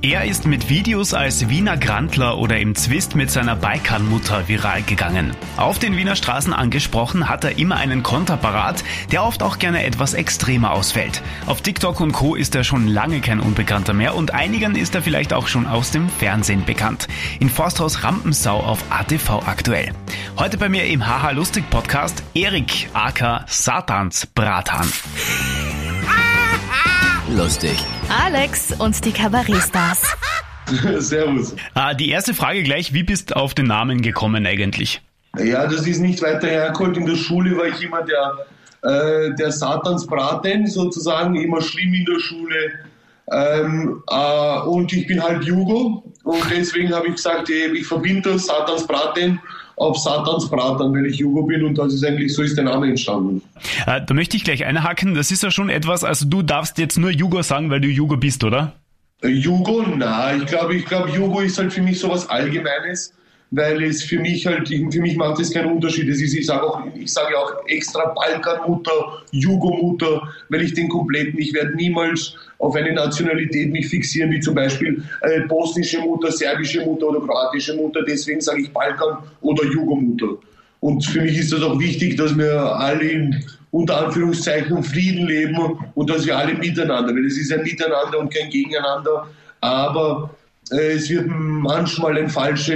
Er ist mit Videos als Wiener Grandler oder im Zwist mit seiner Balkanmutter viral gegangen. Auf den Wiener Straßen angesprochen, hat er immer einen Konter parat, der oft auch gerne etwas extremer ausfällt. Auf TikTok und Co. ist er schon lange kein Unbekannter mehr und einigen ist er vielleicht auch schon aus dem Fernsehen bekannt. In Forsthaus Rampensau auf ATV aktuell. Heute bei mir im Haha Lustig Podcast Erik aka Satans Bratan. Lustig. Alex und die Kabarettstars. Servus. Die erste Frage gleich, wie bist du auf den Namen gekommen eigentlich? Ja, das ist nicht weiter hergeholt. In der Schule war ich immer der Satansbraten sozusagen, immer schlimm in der Schule. Und ich bin halt Jugo und deswegen habe ich gesagt, ich verbinde das Satansbraten auf Satansbraten, weil ich Jugo bin und das ist eigentlich, so ist der Name entstanden. Da möchte ich gleich einhaken, das ist ja schon etwas, also du darfst jetzt nur Jugo sagen, weil du Jugo bist, oder? Jugo? Nein, ich glaube, Jugo ist halt für mich sowas Allgemeines, weil es für mich macht es keinen Unterschied. Ich sage auch extra Balkanmutter, Jugo-Mutter, weil ich werde niemals auf eine Nationalität mich fixieren, wie zum Beispiel bosnische Mutter, serbische Mutter oder kroatische Mutter, deswegen sage ich Balkan oder Jugo-Mutter. Und für mich ist das auch wichtig, dass wir alle in unter Anführungszeichen Frieden leben und dass wir alle miteinander, weil es ist ein Miteinander und kein Gegeneinander, aber es wird manchmal falsch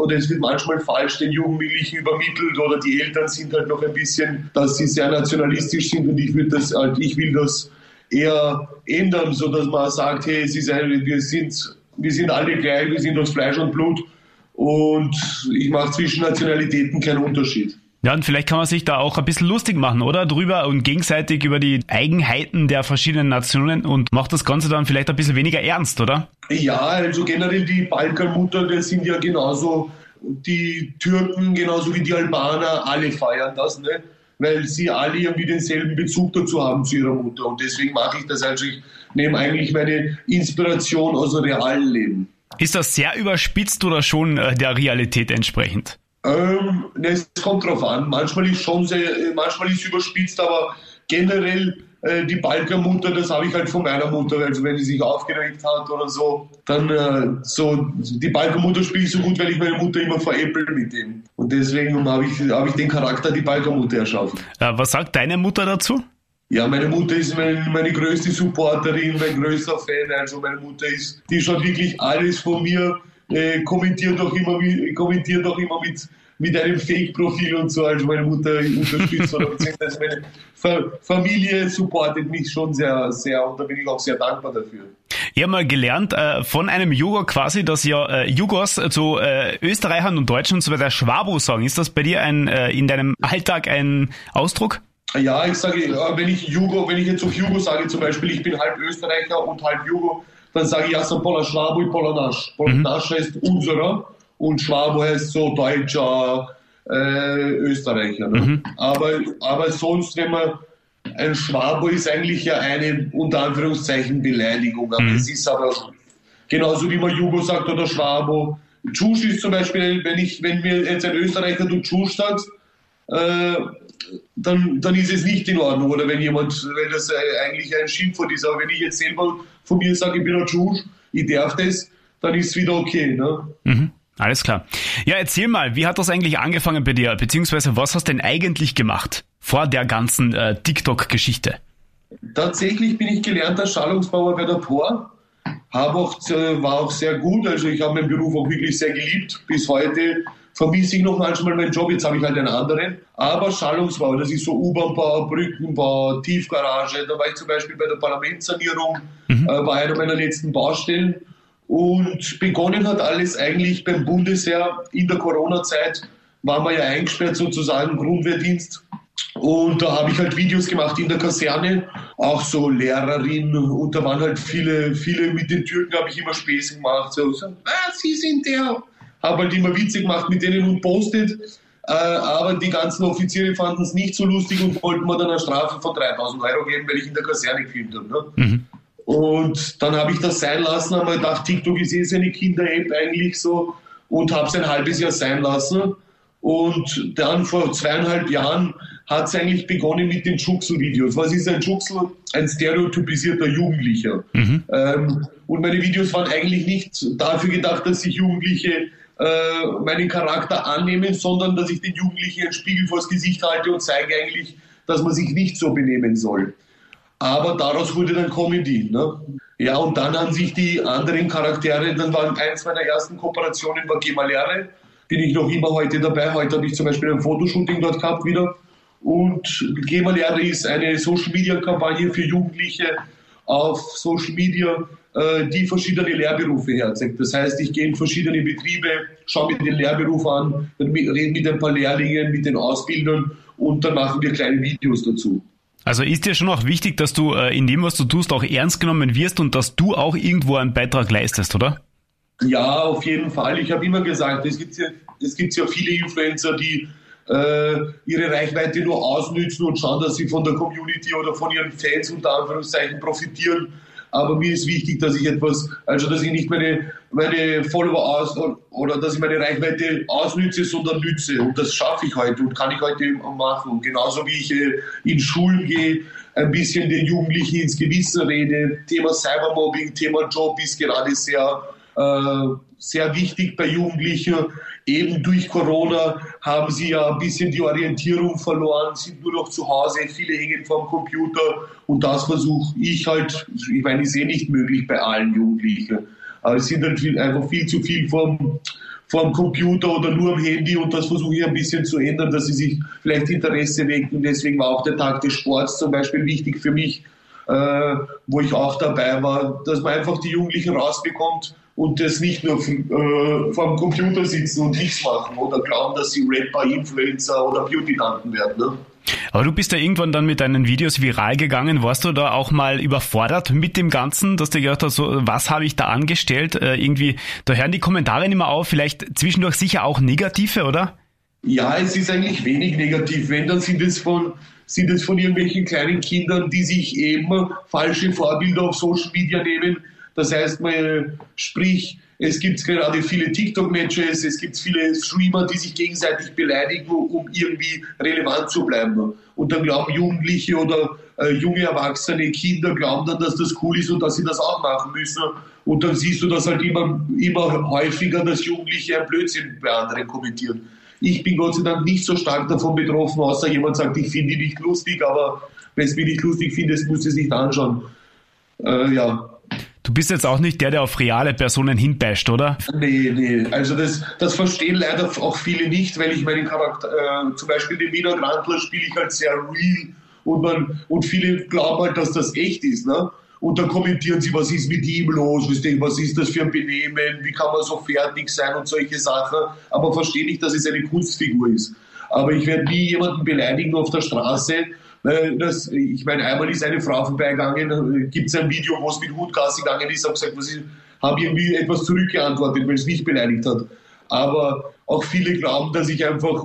den Jugendlichen übermittelt oder die Eltern sind halt noch ein bisschen, dass sie sehr nationalistisch sind und ich will das eher ändern, so dass man sagt, hey, wir sind alle gleich, wir sind aus Fleisch und Blut und ich mache zwischen Nationalitäten keinen Unterschied. Ja, und vielleicht kann man sich da auch ein bisschen lustig machen, oder? Drüber und gegenseitig über die Eigenheiten der verschiedenen Nationen und macht das Ganze dann vielleicht ein bisschen weniger ernst, oder? Ja, also generell die Balkanmutter, das sind ja genauso die Türken, genauso wie die Albaner, alle feiern das, ne? Weil sie alle irgendwie denselben Bezug dazu haben zu ihrer Mutter und deswegen mache ich das. Also ich nehme eigentlich meine Inspiration aus dem realen Leben. Ist das sehr überspitzt oder schon der Realität entsprechend? Es kommt drauf an. Manchmal ist es überspitzt, aber generell die Balkanmutter, das habe ich halt von meiner Mutter. Also wenn sie sich aufgeregt hat oder so, dann die Balkanmutter spiele ich so gut, weil ich meine Mutter immer veräppel mit dem. Und deswegen habe ich den Charakter die Balkanmutter erschaffen. Was sagt deine Mutter dazu? Ja, meine Mutter ist meine größte Supporterin, mein größter Fan. Also meine Mutter die schaut wirklich alles von mir. Kommentiert auch immer mit einem Fake-Profil und so. Also meine Mutter unterstützt oder beziehungsweise meine Familie supportet mich schon sehr, sehr und da bin ich auch sehr dankbar dafür. Ich habe mal gelernt von einem Jugo quasi, dass ja Jugos zu Österreichern und Deutschen und so weiter Schwabo sagen. Ist das bei dir in deinem Alltag ein Ausdruck? Ja, ich sage, wenn ich jetzt auf Jugo sage, zum Beispiel, ich bin halb Österreicher und halb Jugo, dann sage ich, ja, sam pola Schwabo i pola naš. Pola naš heißt unserer und Schwabo heißt so deutscher Österreicher. Ne? Mhm. Aber sonst, ein Schwabo ist eigentlich ja eine, unter Anführungszeichen, Beleidigung. Aber es ist aber genauso wie man Jugo sagt oder Schwabo. Tschusch ist zum Beispiel, wenn mir jetzt ein Österreicher du Tschusch sagt, dann ist es nicht in Ordnung. Oder wenn das eigentlich ein Schimpfwort ist. Aber wenn ich jetzt selber von mir sage, ich bin ein Tschusch, ich darf das, dann ist es wieder okay. Ne? Mhm. Alles klar. Ja, erzähl mal, wie hat das eigentlich angefangen bei dir? Beziehungsweise was hast du denn eigentlich gemacht vor der ganzen TikTok-Geschichte? Tatsächlich bin ich gelernter Schallungsbauer bei der POR. War auch sehr gut. Also ich habe meinen Beruf auch wirklich sehr geliebt. Bis heute vermisse ich noch manchmal meinen Job, jetzt habe ich halt einen anderen. Aber Schallungsbau, das ist so U-Bahn-Bau, Brückenbau, Tiefgarage. Da war ich zum Beispiel bei der Parlamentssanierung, war einer meiner letzten Baustellen. Und begonnen hat alles eigentlich beim Bundesheer. In der Corona-Zeit waren wir ja eingesperrt sozusagen, Grundwehrdienst. Und da habe ich halt Videos gemacht in der Kaserne, auch so Lehrerin. Und da waren halt viele mit den Türken habe ich immer Späße gemacht. So, Sie sind der. Habe halt immer Witze gemacht mit denen und postet. Aber die ganzen Offiziere fanden es nicht so lustig und wollten mir dann eine Strafe von 3.000 € geben, weil ich in der Kaserne gefilmt habe. Ne? Mhm. Und dann habe ich das sein lassen, habe mir gedacht, TikTok ist so eine Kinder-App eigentlich so und habe es ein halbes Jahr sein lassen. Und dann vor 2,5 Jahren hat es eigentlich begonnen mit den Schuxel-Videos. Was ist ein Schuxel? Ein stereotypisierter Jugendlicher. Und meine Videos waren eigentlich nicht dafür gedacht, dass sich Jugendliche meinen Charakter annehmen, sondern dass ich den Jugendlichen einen Spiegel vors Gesicht halte und zeige eigentlich, dass man sich nicht so benehmen soll. Aber daraus wurde dann Comedy. Ne? Ja, und dann haben sich die anderen Charaktere, dann waren eins meiner ersten Kooperationen war Gemalere, bin ich noch immer heute dabei. Heute habe ich zum Beispiel ein Fotoshooting dort gehabt wieder. Und Gemalere ist eine Social-Media-Kampagne für Jugendliche auf Social Media, die verschiedene Lehrberufe herzeigt. Das heißt, ich gehe in verschiedene Betriebe, schaue mir den Lehrberuf an, rede mit ein paar Lehrlingen, mit den Ausbildern und dann machen wir kleine Videos dazu. Also ist dir schon auch wichtig, dass du in dem, was du tust, auch ernst genommen wirst und dass du auch irgendwo einen Beitrag leistest, oder? Ja, auf jeden Fall. Ich habe immer gesagt, es gibt ja viele Influencer, die ihre Reichweite nur ausnützen und schauen, dass sie von der Community oder von ihren Fans unter Anführungszeichen profitieren. Aber mir ist wichtig, dass ich dass ich nicht meine Follower oder dass ich meine Reichweite ausnütze, sondern nütze. Und das schaffe ich heute und kann ich heute machen. Und genauso wie ich in Schulen gehe, ein bisschen den Jugendlichen ins Gewissen rede. Thema Cybermobbing, Thema Job ist gerade sehr wichtig bei Jugendlichen. Eben durch Corona haben sie ja ein bisschen die Orientierung verloren, sind nur noch zu Hause, viele hängen vorm Computer und das versuche ich halt, ich meine, ist nicht möglich bei allen Jugendlichen, aber es sind halt einfach viel zu viel vorm Computer oder nur am Handy und das versuche ich ein bisschen zu ändern, dass sie sich vielleicht Interesse wecken und deswegen war auch der Tag des Sports zum Beispiel wichtig für mich, wo ich auch dabei war, dass man einfach die Jugendlichen rausbekommt und das nicht nur vor dem Computer sitzen und nichts machen oder glauben, dass sie Rapper, Influencer oder Beauty-Tanten werden. Ne? Aber du bist ja irgendwann dann mit deinen Videos viral gegangen. Warst du da auch mal überfordert mit dem Ganzen, dass du gedacht hast, so, was habe ich da angestellt? Irgendwie, da hören die Kommentare nicht mehr auf, vielleicht zwischendurch sicher auch negative, oder? Ja, es ist eigentlich wenig negativ. Wenn, dann sind es von irgendwelchen kleinen Kindern, die sich eben falsche Vorbilder auf Social Media nehmen. Das heißt, es gibt gerade viele TikTok-Matches, es gibt viele Streamer, die sich gegenseitig beleidigen, um irgendwie relevant zu bleiben. Und dann glauben Jugendliche oder junge Erwachsene, Kinder glauben dann, dass das cool ist und dass sie das auch machen müssen. Und dann siehst du das halt immer häufiger, dass Jugendliche ein Blödsinn bei anderen kommentieren. Ich bin Gott sei Dank nicht so stark davon betroffen, außer jemand sagt, ich finde die nicht lustig, aber wenn es mich nicht lustig findest, musst du es nicht anschauen. Ja. Du bist jetzt auch nicht der auf reale Personen hinbasht, oder? Nee. Also das verstehen leider auch viele nicht, weil ich meinen Charakter, zum Beispiel den Wiener Grantler spiele ich halt sehr real und viele glauben halt, dass das echt ist, ne? Und dann kommentieren sie, was ist mit ihm los, was ist das für ein Benehmen, wie kann man so fertig sein und solche Sachen, aber verstehe nicht, dass es eine Kunstfigur ist. Aber ich werde nie jemanden beleidigen auf der Straße. Ich meine, einmal ist eine Frau vorbeigegangen, gibt es ein Video, wo es mit Hund Gassi gegangen ist, habe gesagt, habe irgendwie etwas zurückgeantwortet, weil es nicht beleidigt hat. Aber auch viele glauben, dass ich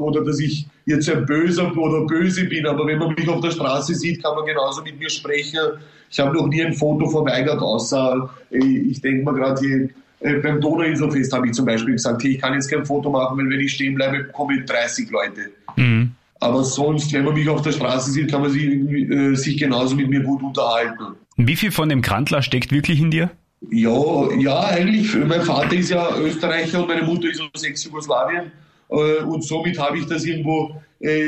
jetzt ein Böser oder böse bin, aber wenn man mich auf der Straße sieht, kann man genauso mit mir sprechen. Ich habe noch nie ein Foto verweigert, außer, ich denke mal gerade beim Donauinselfest habe ich zum Beispiel gesagt, hey, ich kann jetzt kein Foto machen, weil wenn ich stehen bleibe, kommen 30 Leute. Mhm. Aber sonst, wenn man mich auf der Straße sieht, kann man sich genauso mit mir gut unterhalten. Wie viel von dem Grantler steckt wirklich in dir? Ja, eigentlich. Mein Vater ist ja Österreicher und meine Mutter ist aus Ex-Jugoslawien. Und somit habe ich das irgendwo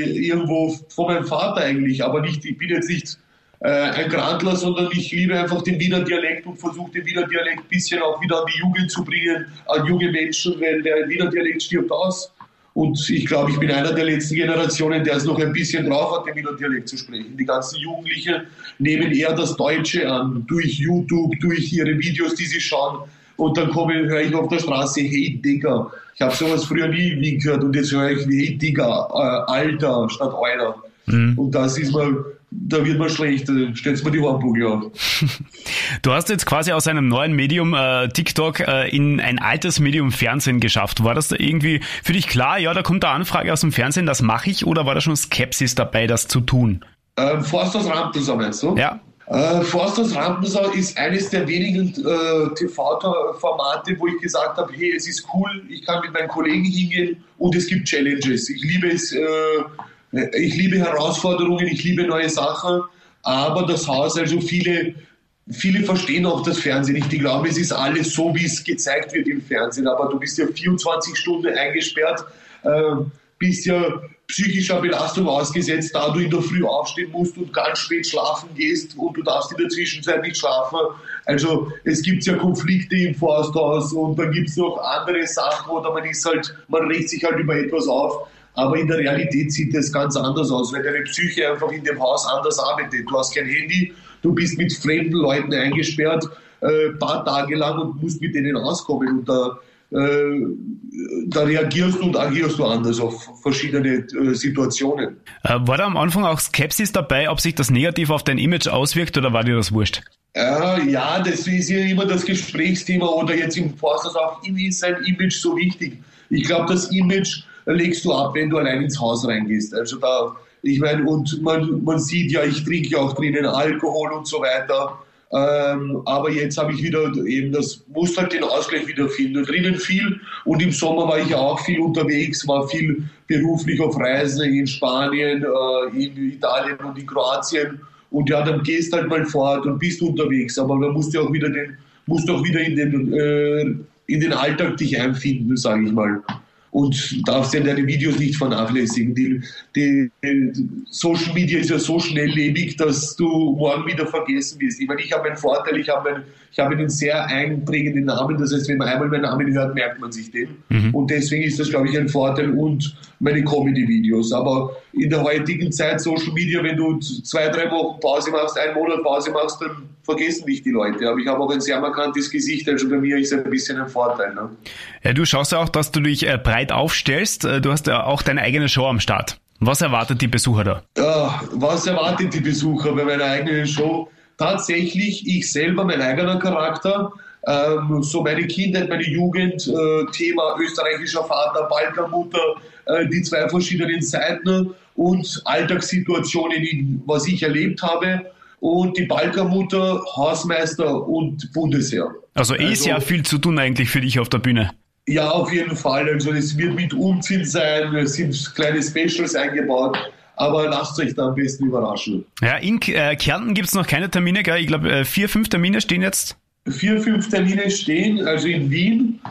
von meinem Vater eigentlich. Aber ich bin jetzt nicht ein Grantler, sondern ich liebe einfach den Wiener Dialekt und versuche den Wiener Dialekt ein bisschen auch wieder an die Jugend zu bringen, an junge Menschen, weil der Wiener Dialekt stirbt aus. Und ich glaube, ich bin einer der letzten Generationen, der es noch ein bisschen drauf hat, den Wiener Dialekt zu sprechen. Die ganzen Jugendlichen nehmen eher das Deutsche an, durch YouTube, durch ihre Videos, die sie schauen. Und dann höre ich auf der Straße, hey Digga. Ich habe sowas früher nie gehört und jetzt höre ich, hey Digga, Alter statt Euler. Mhm. Und da wird man schlecht, stellst mir die Hornbugel auf. Du hast jetzt quasi aus einem neuen Medium, TikTok, in ein altes Medium Fernsehen geschafft. War das da irgendwie für dich klar, ja, da kommt eine Anfrage aus dem Fernsehen, das mache ich, oder war da schon Skepsis dabei, das zu tun? Forsters Rampenser meinst du? Ja. Forsters Rampensau ist eines der wenigen TV-Formate, wo ich gesagt habe, hey, es ist cool, ich kann mit meinen Kollegen hingehen und es gibt Challenges. Ich liebe es, ich liebe Herausforderungen, ich liebe neue Sachen, aber das Haus, also viele verstehen auch das Fernsehen nicht. Die glauben, es ist alles so, wie es gezeigt wird im Fernsehen, aber du bist ja 24 Stunden eingesperrt, bist ja psychischer Belastung ausgesetzt, da du in der Früh aufstehen musst und ganz spät schlafen gehst und du darfst in der Zwischenzeit nicht schlafen. Also es gibt ja Konflikte im Forsthaus und dann gibt es noch andere Sachen oder man regt sich halt über etwas auf. Aber in der Realität sieht das ganz anders aus, weil deine Psyche einfach in dem Haus anders arbeitet. Du hast kein Handy, du bist mit fremden Leuten eingesperrt, paar Tage lang und musst mit denen auskommen. Und da reagierst und agierst du anders auf verschiedene Situationen. War da am Anfang auch Skepsis dabei, ob sich das negativ auf dein Image auswirkt oder war dir das wurscht? Ja, das ist ja immer das Gesprächsthema oder jetzt im Forsthaus auch, ist sein Image so wichtig. Ich glaube, das Image legst du ab, wenn du allein ins Haus reingehst. Also ich meine, und man sieht ja, ich trinke ja auch drinnen Alkohol und so weiter. Aber jetzt habe ich wieder eben muss halt den Ausgleich wieder finden. Drinnen viel und im Sommer war ich ja auch viel unterwegs, war viel beruflich auf Reisen in Spanien, in Italien und in Kroatien. Und ja, dann gehst halt mal fort und bist unterwegs, aber dann musst du auch wieder in den Alltag dich einfinden, sage ich mal. Und darfst ja deine Videos nicht vernachlässigen. Die Social Media ist ja so schnelllebig, dass du morgen wieder vergessen wirst. Ich meine, ich habe einen Vorteil, ich habe einen sehr einprägenden Namen. Das heißt, wenn man einmal meinen Namen hört, merkt man sich den. Und deswegen ist das, glaube ich, ein Vorteil und meine Comedy-Videos. Aber in der heutigen Zeit Social Media, wenn du 2-3 Wochen Pause machst, 1 Monat Pause machst, dann vergessen dich die Leute. Aber ich habe auch ein sehr markantes Gesicht, also bei mir ist es ein bisschen ein Vorteil. Ne? Ja, du schaust ja auch, dass du dich breit aufstellst. Du hast ja auch deine eigene Show am Start. Was erwartet die Besucher da? Ja, was erwartet die Besucher bei meiner eigenen Show? Tatsächlich ich selber, mein eigener Charakter, so meine Kindheit, meine Jugend, Thema österreichischer Vater, Balkanmutter, die 2 verschiedenen Seiten und Alltagssituationen, was ich erlebt habe. Und die Balkanmutter, Hausmeister und Bundesheer. Also sehr viel zu tun eigentlich für dich auf der Bühne. Ja, auf jeden Fall. Also es wird mit Umziehen sein, es sind kleine Specials eingebaut, aber lasst euch da am besten überraschen. Ja, in Kärnten gibt es noch keine Termine, gell? Ich glaube 4-5 Termine stehen jetzt. 4-5 Termine stehen, also in Wien,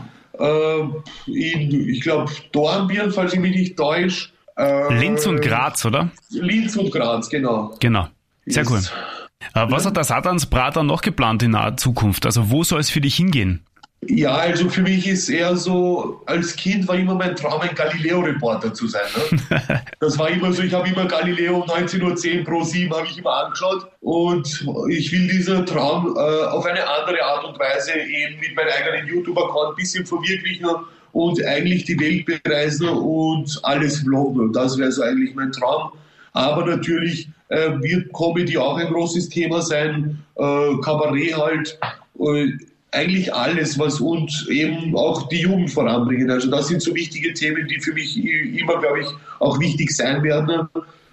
ich glaube Dornbirn, falls ich mich nicht täusche. Linz und Graz, oder? Linz und Graz, genau. Genau, sehr cool. Was hat der Satansbrater noch geplant in naher Zukunft? Also wo soll es für dich hingehen? Ja, also für mich ist eher so, als Kind war immer mein Traum, ein Galileo-Reporter zu sein. Ne? Das war immer so, ich habe immer Galileo um 19:10 Pro7 habe ich immer angeschaut und ich will diesen Traum auf eine andere Art und Weise eben mit meinem eigenen YouTube-Account ein bisschen verwirklichen und eigentlich die Welt bereisen und alles vloggen. Das wäre so eigentlich mein Traum. Aber natürlich wird Comedy auch ein großes Thema sein, Kabarett halt, eigentlich alles, was uns eben auch die Jugend voranbringen. Also das sind so wichtige Themen, die für mich immer, glaube ich, auch wichtig sein werden.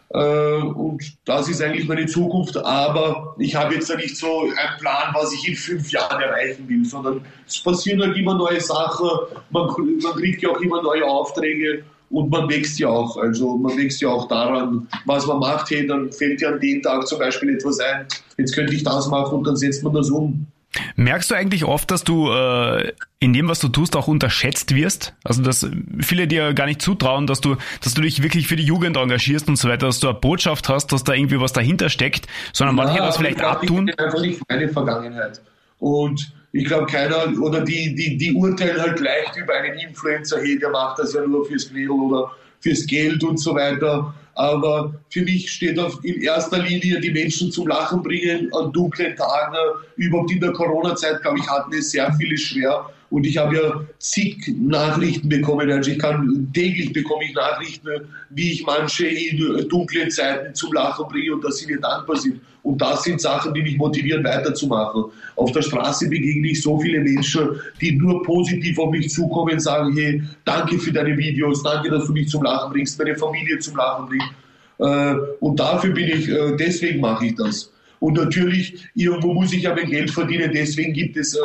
Und das ist eigentlich meine Zukunft. Aber ich habe jetzt da nicht so einen Plan, was ich in 5 Jahren erreichen will, sondern es passieren halt immer neue Sachen. Man kriegt ja auch immer neue Aufträge. Und man wächst ja auch, also man wächst ja auch daran, was man macht. Hey, dann fällt dir an dem Tag zum Beispiel etwas ein, jetzt könnte ich das machen und dann setzt man das um. Merkst du eigentlich oft, dass du in dem, was du tust, auch unterschätzt wirst? Also dass viele dir gar nicht zutrauen, dass du dich wirklich für die Jugend engagierst und so weiter, dass du eine Botschaft hast, dass da irgendwie was dahinter steckt, sondern manche das vielleicht abtun. Ich einfach nicht meine Vergangenheit. Und ich glaube, keiner oder die urteilen halt leicht über einen Influencer, hey, der macht das ja nur fürs Mädel oder fürs Geld und so weiter. Aber für mich steht in erster Linie die Menschen zum Lachen bringen an dunklen Tagen. Überhaupt in der Corona-Zeit, glaube ich, hatten es sehr viele schwer. Und ich habe ja zig Nachrichten bekommen. Also täglich bekomme ich Nachrichten, wie ich manche in dunklen Zeiten zum Lachen bringe und dass sie mir dankbar sind. Und das sind Sachen, die mich motivieren, weiterzumachen. Auf der Straße begegne ich so viele Menschen, die nur positiv auf mich zukommen und sagen, hey, danke für deine Videos, danke, dass du mich zum Lachen bringst, meine Familie zum Lachen bringst. Und dafür deswegen mache ich das. Und natürlich, irgendwo muss ich ja mein Geld verdienen, deswegen gibt es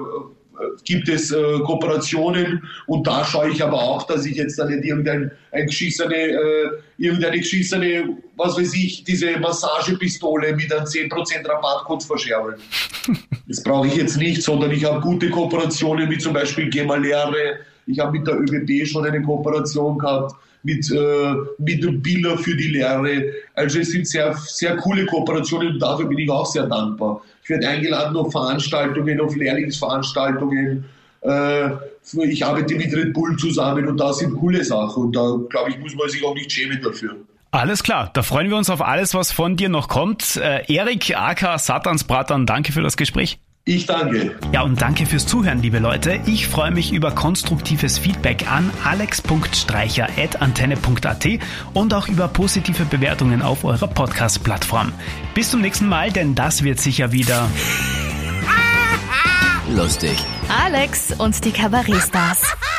Kooperationen, und da schaue ich aber auch, dass ich jetzt dann nicht irgendeine geschissene, was weiß ich, diese Massagepistole mit einem 10% Rabattcode verscherbe. Das brauche ich jetzt nicht, sondern ich habe gute Kooperationen, wie zum Beispiel Geh mal Lehre. Ich habe mit der ÖBB schon eine Kooperation gehabt, mit dem Biller für die Lehre. Also es sind sehr, sehr coole Kooperationen, und dafür bin ich auch sehr dankbar. Ich werde eingeladen auf Veranstaltungen, auf Lehrlingsveranstaltungen. Ich arbeite mit Red Bull zusammen, und da sind coole Sachen, und da, glaube ich, muss man sich auch nicht schämen dafür. Alles klar, da freuen wir uns auf alles, was von dir noch kommt. Erik aka Satansbratan, danke für das Gespräch. Ich danke. Ja, und danke fürs Zuhören, liebe Leute. Ich freue mich über konstruktives Feedback an alex.streicher@antenne.at und auch über positive Bewertungen auf eurer Podcast-Plattform. Bis zum nächsten Mal, denn das wird sicher wieder lustig. Alex und die Kabarettstars.